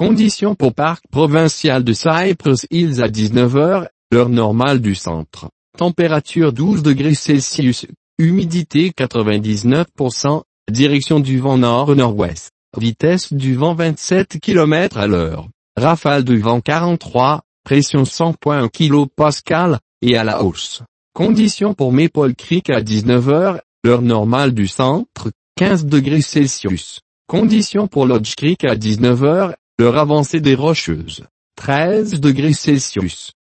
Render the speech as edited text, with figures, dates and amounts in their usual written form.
Conditions pour Parc Provincial de Cypress Hills à 19 heures, heure normale du centre. Température 12 degrés Celsius, humidité 99%, direction du vent nord-nord-ouest, vitesse du vent 27 km à l'heure, rafale de vent 43, pression 100.1 kPa, et à la hausse. Conditions pour Maple Creek à 19 heures, heure normale du centre, 15 degrés Celsius. Conditions pour Lodge Creek à 19 heures, l'heure avancée des Rocheuses, 13 degrés Celsius.